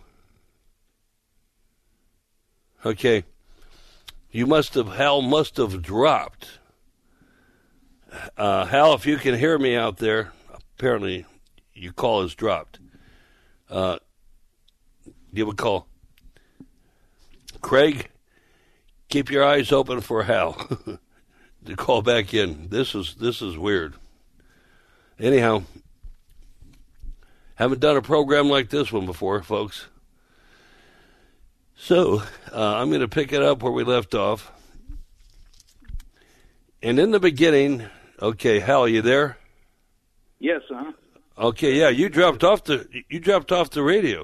Okay. You must have, Hal must have dropped. Uh, Hal, if you can hear me out there, apparently your call has dropped. Uh, give a call. Craig, keep your eyes open for Hal. to call back in. This is this is weird. Anyhow, haven't done a program like this one before, folks. So uh, I'm going to pick it up where we left off. And in the beginning, okay, Hal, you there? Yes, huh? Okay, yeah, you dropped off the you dropped off the radio.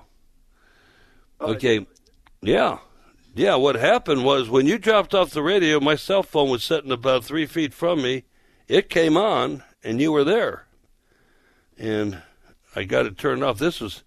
Okay, yeah. Yeah, what happened was when you dropped off the radio, my cell phone was sitting about three feet from me. It came on, and you were there. And I got it turned off. This is,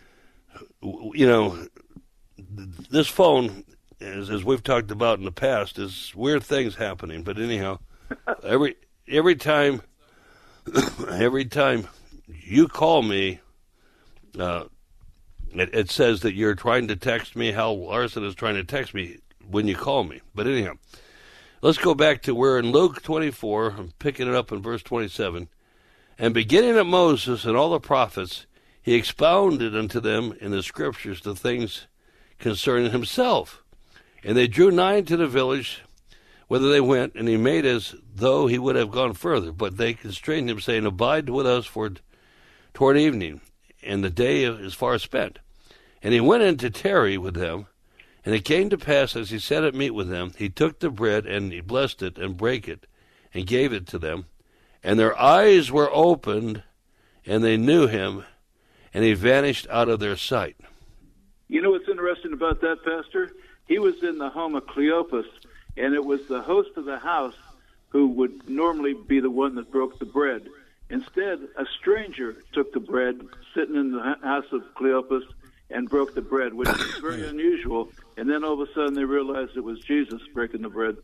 you know, this phone, as, as we've talked about in the past, is weird things happening. But anyhow, every every time, every time you call me, uh, It, it says that you're trying to text me. Hal Larson is trying to text me when you call me. But anyhow, let's go back to we're in Luke twenty-four. I'm picking it up in verse twenty-seven. And beginning at Moses and all the prophets, he expounded unto them in the scriptures the things concerning himself. And they drew nigh to the village whither they went, and he made as though he would have gone further. But they constrained him, saying, Abide with us for toward evening, and the day is far spent. And he went in to tarry with them. And it came to pass, as he sat at meat with them, he took the bread, and he blessed it, and brake it, and gave it to them. And their eyes were opened, and they knew him, and he vanished out of their sight. You know what's interesting about that, Pastor? He was in the home of Cleopas, and it was the host of the house who would normally be the one that broke the bread. Instead, a stranger took the bread, sitting in the house of Cleopas, and broke the bread, which is very unusual. And then all of a sudden they realized it was Jesus breaking the bread.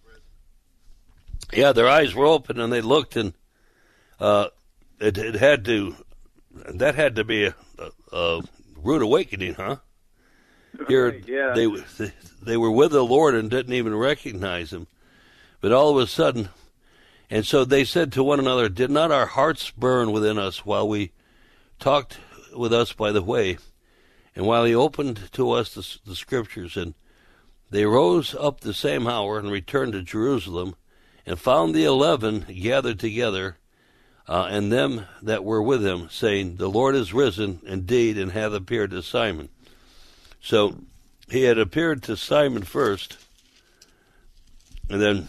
Yeah, their eyes were open, and they looked, and uh, it, it had to, that had to be a, a, a rude awakening, huh? Here, right, yeah. they, they were with the Lord and didn't even recognize him. But all of a sudden, and so they said to one another, Did not our hearts burn within us while we talked with us by the way, and while he opened to us the, the scriptures? And they rose up the same hour and returned to Jerusalem, and found the eleven gathered together, uh, and them that were with him, saying, The Lord is risen indeed, and hath appeared to Simon. So he had appeared to Simon first, and then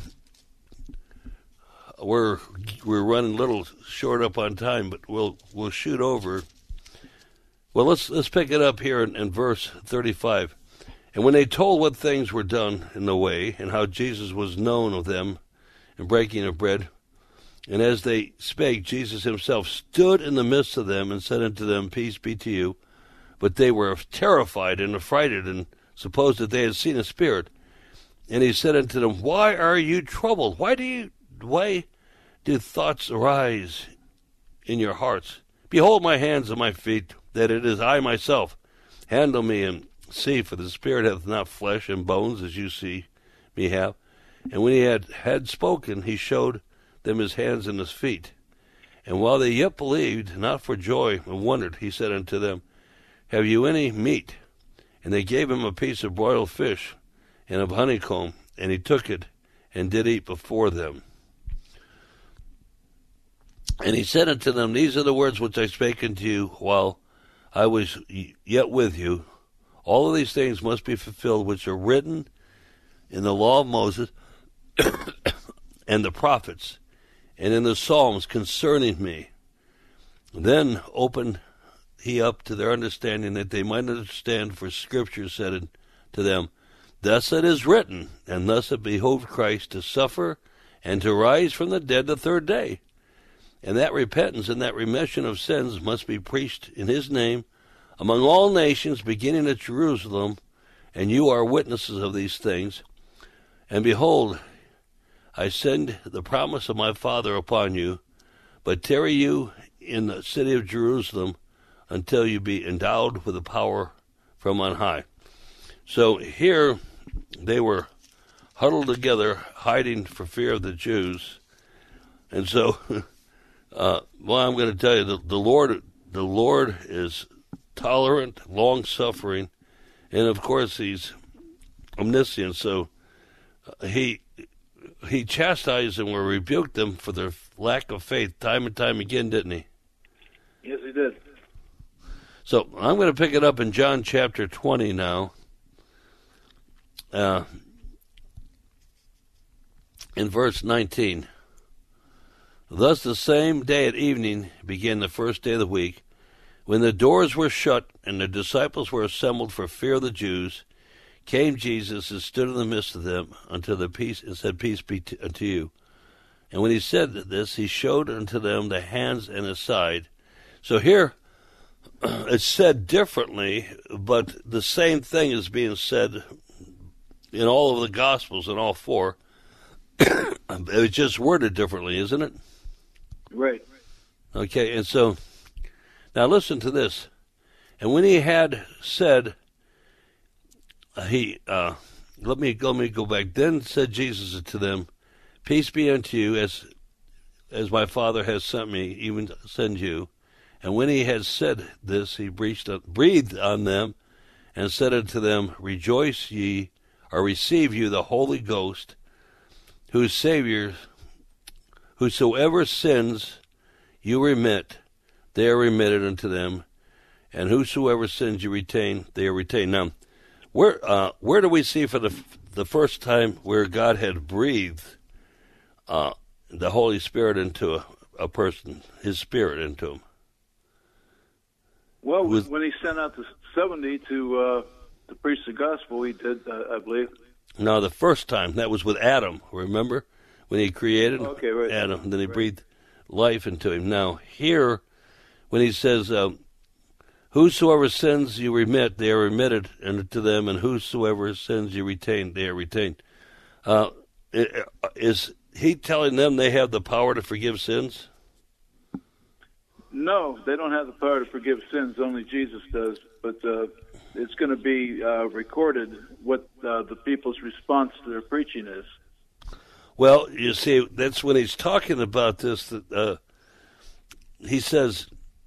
we're we're running a little short up on time, but we'll we'll shoot over. Well, let's let's pick it up here in, in verse thirty-five. And when they told what things were done in the way, and how Jesus was known of them in breaking of bread, and as they spake, Jesus himself stood in the midst of them and said unto them, Peace be to you. But they were terrified and affrighted, and supposed that they had seen a spirit. And he said unto them, Why are you troubled? Why do you why do thoughts arise in your hearts? Behold my hands and my feet, that it is I myself. Handle me and see, for the spirit hath not flesh and bones, as you see me have. And when he had had spoken, he showed them his hands and his feet. And while they yet believed, not for joy, and wondered, he said unto them, Have you any meat? And they gave him a piece of broiled fish and of honeycomb, and he took it and did eat before them. And he said unto them, These are the words which I spake unto you while I was yet with you. All of these things must be fulfilled which are written in the law of Moses and the prophets, and in the Psalms concerning me. Then opened he up to their understanding, that they might understand, for Scripture said to them, Thus it is written, and thus it behoved Christ to suffer and to rise from the dead the third day, and that repentance and that remission of sins must be preached in his name among all nations, beginning at Jerusalem, and you are witnesses of these things. And behold, I send the promise of my Father upon you, but tarry you in the city of Jerusalem until you be endowed with the power from on high. So here they were huddled together, hiding for fear of the Jews. And so, uh, well, I'm going to tell you, the, the Lord, the Lord is tolerant, long-suffering, and of course he's omniscient. So uh, he he chastised them or rebuked them for their lack of faith time and time again, didn't he? Yes, he did. So I'm going to pick it up in John chapter twenty now. Uh, in verse nineteen. Thus the same day at evening began the first day of the week, when the doors were shut and the disciples were assembled for fear of the Jews. Came Jesus and stood in the midst of them unto the peace and said, Peace be to, unto you. And when he said this, he showed unto them the hands and his side. So here it's said differently, but the same thing is being said in all of the Gospels, in all four. It's just worded differently, isn't it? Right. Okay, and so now listen to this. And when he had said, he uh, let me let me go back. Then said Jesus to them, Peace be unto you, as as my Father has sent me, even send you. And when he had said this, he breathed breathed on them, and said unto them, Rejoice ye, or receive you the Holy Ghost, whose Savior, whosoever sins you remit, they are remitted unto them, and whosoever sins you retain, they are retained. Now, where uh, where do we see for the the first time where God had breathed uh, the Holy Spirit into a, a person, His Spirit into him? Well, Was, when he sent out the seventy to uh, to preach the gospel, he did, uh, I believe. No, the first time that was with Adam. Remember when he created okay, right. Adam, and then he right. breathed life into him. Now here, when he says, uh, whosoever sins you remit, they are remitted unto them, and whosoever sins you retain, they are retained. Uh, is he telling them they have the power to forgive sins? No, they don't have the power to forgive sins. Only Jesus does. But uh, it's going to be uh, recorded what uh, the people's response to their preaching is. Well, you see, that's when he's talking about this. That uh, he says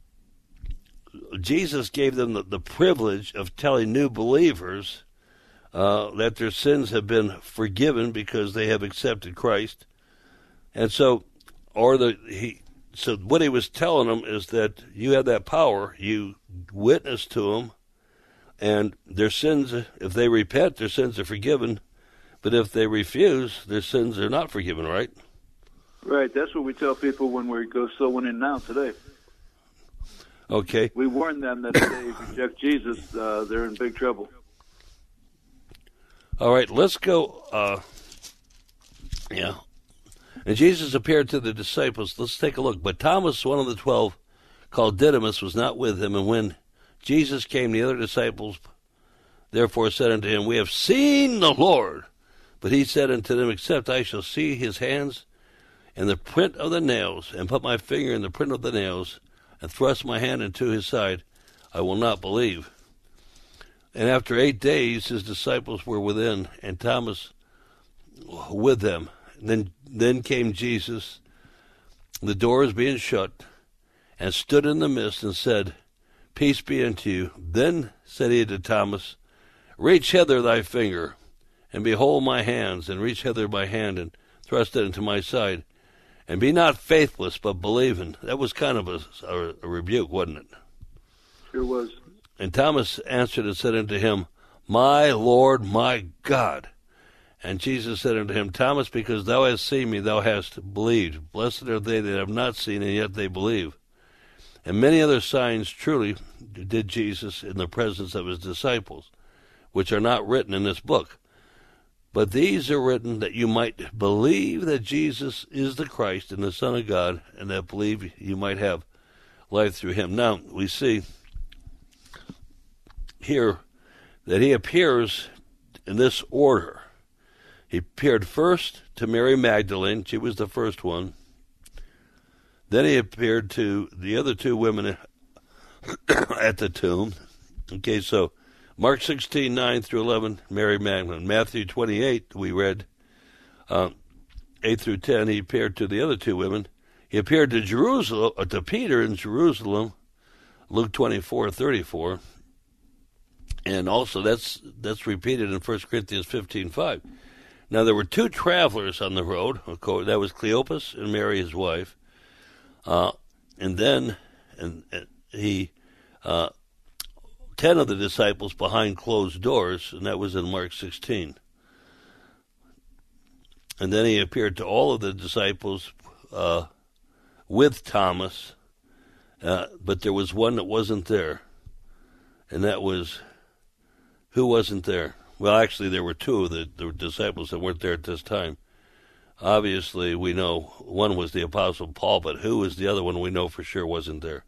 Jesus gave them the, the privilege of telling new believers uh, that their sins have been forgiven because they have accepted Christ, and so, or the he. So what he was telling them is that you have that power. You witness to them, and their sins, if they repent, their sins are forgiven. But if they refuse, their sins are not forgiven, right? Right. That's what we tell people when we go soul winning now today. Okay. We warn them that if they reject Jesus, uh, they're in big trouble. All right, let's go. Uh, yeah. And Jesus appeared to the disciples. Let's take a look. But Thomas, one of the twelve, called Didymus, was not with him. And when Jesus came, the other disciples therefore said unto him, We have seen the Lord. But he said unto them, Except I shall see his hands and the print of the nails, and put my finger in the print of the nails, and thrust my hand into his side, I will not believe. And after eight days his disciples were within, and Thomas with them. Then then came Jesus, the doors being shut, and stood in the midst, and said, Peace be unto you. Then said he to Thomas, Reach hither thy finger, and behold my hands, and reach hither my hand, and thrust it into my side. And be not faithless, but believing. That was kind of a, a, a rebuke, wasn't it? Sure was. And Thomas answered and said unto him, My Lord, my God. And Jesus said unto him, Thomas, because thou hast seen me, thou hast believed. Blessed are they that have not seen, and yet they believe. And many other signs truly did Jesus in the presence of his disciples, which are not written in this book. But these are written that you might believe that Jesus is the Christ and the Son of God, and that believe you might have life through him. Now, we see here that he appears in this order. He appeared first to Mary Magdalene. She was the first one. Then he appeared to the other two women at the tomb. Okay, so Mark sixteen, nine through eleven, Mary Magdalene. Matthew twenty-eight, we read, uh, eight through ten, he appeared to the other two women. He appeared to Jerusalem, uh, to Peter in Jerusalem, Luke twenty-four, thirty-four. And also that's that's repeated in First Corinthians fifteen, five. Now, there were two travelers on the road. That was Cleopas and Mary, his wife. Uh, and then and, and he, uh, ten of the disciples behind closed doors, and that was in Mark sixteen. And then he appeared to all of the disciples uh, with Thomas, uh, but there was one that wasn't there, and that was, who wasn't there? Well, actually, there were two of the, the disciples that weren't there at this time. Obviously, we know one was the Apostle Paul, but who was the other one we know for sure wasn't there?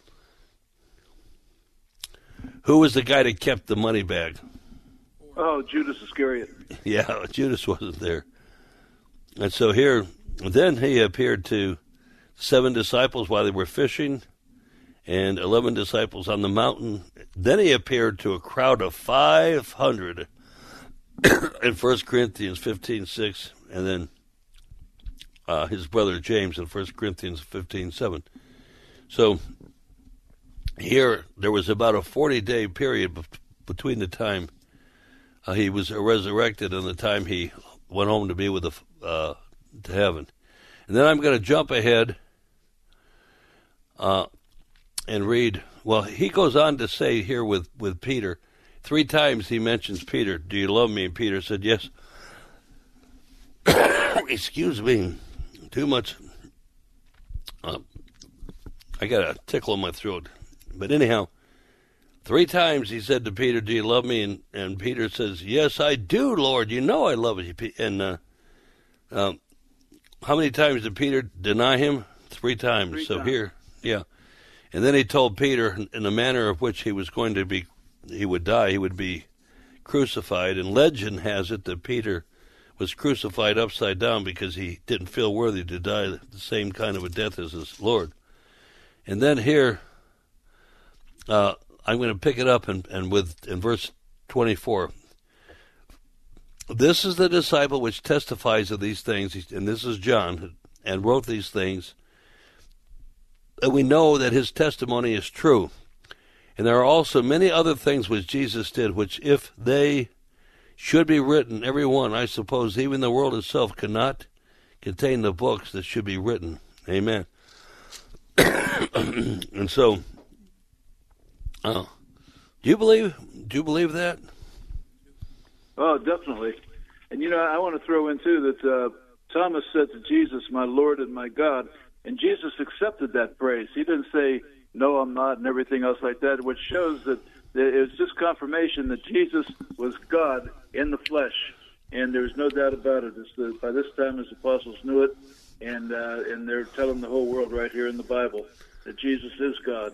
Who was the guy that kept the money bag? Oh, Judas Iscariot. Yeah, Judas wasn't there. And so here, then he appeared to seven disciples while they were fishing, and eleven disciples on the mountain. Then he appeared to a crowd of five hundred in First Corinthians fifteen six, and then uh, his brother James in First Corinthians fifteen seven. So here there was about a forty-day period be- between the time uh, he was resurrected and the time he went home to be with the uh, to heaven. And then I'm going to jump ahead uh, and read. Well, he goes on to say here with, with Peter, three times he mentions Peter. Do you love me? And Peter said, yes. Excuse me. Too much. Uh, I got a tickle in my throat. But anyhow, three times he said to Peter, do you love me? And, and Peter says, yes, I do, Lord. You know I love you. And uh, uh, how many times did Peter deny him? Three times. Three so times. here, yeah. And then he told Peter in the manner of which he was going to be, he would die, he would be crucified. And legend has it that Peter was crucified upside down because he didn't feel worthy to die the same kind of a death as his Lord. And then here, uh, I'm going to pick it up and, and with in verse twenty-four. This is the disciple which testifies of these things, and this is John, and wrote these things. And we know that his testimony is true. And there are also many other things which Jesus did, which if they should be written, every one, I suppose even the world itself cannot contain the books that should be written. Amen. And so, uh, do you believe? Do you believe that? Oh, definitely. And, you know, I want to throw in, too, that uh, Thomas said to Jesus, my Lord and my God, and Jesus accepted that praise. He didn't say, no, I'm not, and everything else like that, which shows that it was just confirmation that Jesus was God in the flesh, and there's no doubt about it. It's the, by this time, his apostles knew it, and uh, and they're telling the whole world right here in the Bible that Jesus is God.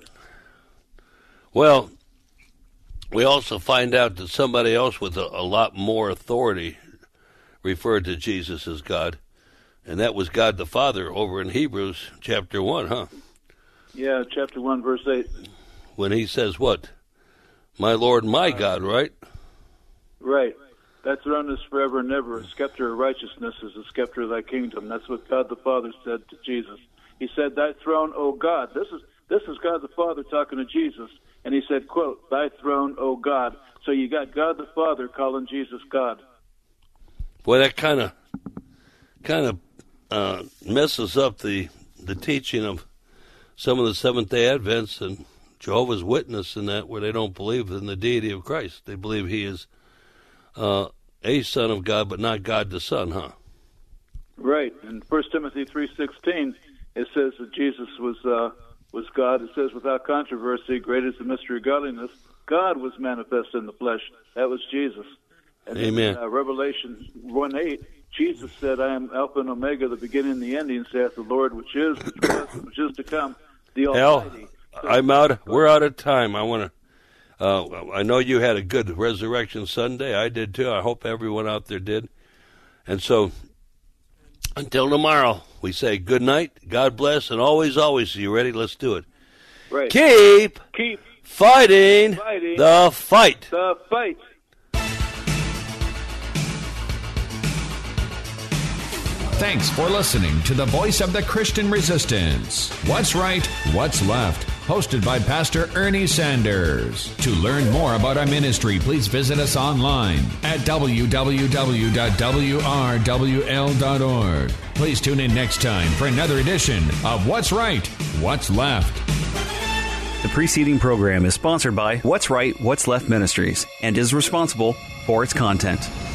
Well, we also find out that somebody else with a, a lot more authority referred to Jesus as God, and that was God the Father over in Hebrews chapter one, huh? Yeah, chapter one, verse eight. When he says what? My Lord, my God, right? Right. Thy throne is forever and ever. A scepter of righteousness is the scepter of thy kingdom. That's what God the Father said to Jesus. He said, thy throne, O God. This is this is God the Father talking to Jesus. And he said, quote, thy throne, O God. So you got God the Father calling Jesus God. Boy, that kind of kind of uh, messes up the the teaching of some of the Seventh-day Adventists and Jehovah's Witness and that, where they don't believe in the deity of Christ. They believe he is uh, a son of God, but not God the Son, huh? Right. In First Timothy three sixteen, it says that Jesus was uh, was God. It says, without controversy, great is the mystery of godliness. God was manifest in the flesh. That was Jesus. And Amen. In uh, Revelation one eight, Jesus said, I am Alpha and Omega, the beginning and the ending, saith the Lord, which is, which was, and which is to come, the Almighty. Hell, I'm out. We're out of time. I want to. Uh, I know you had a good Resurrection Sunday. I did too. I hope everyone out there did. And so, until tomorrow, we say good night, God bless, and always, always. Are you ready? Let's do it. Right. Keep, Keep fighting, fighting the fight. The fight. Thanks for listening to the Voice of the Christian Resistance. What's right, what's left. hosted by Pastor Ernie Sanders. To learn more about our ministry, please visit us online at w w w dot w r w l dot org. Please tune in next time for another edition of What's Right, What's Left. The preceding program is sponsored by What's Right, What's Left Ministries and is responsible for its content.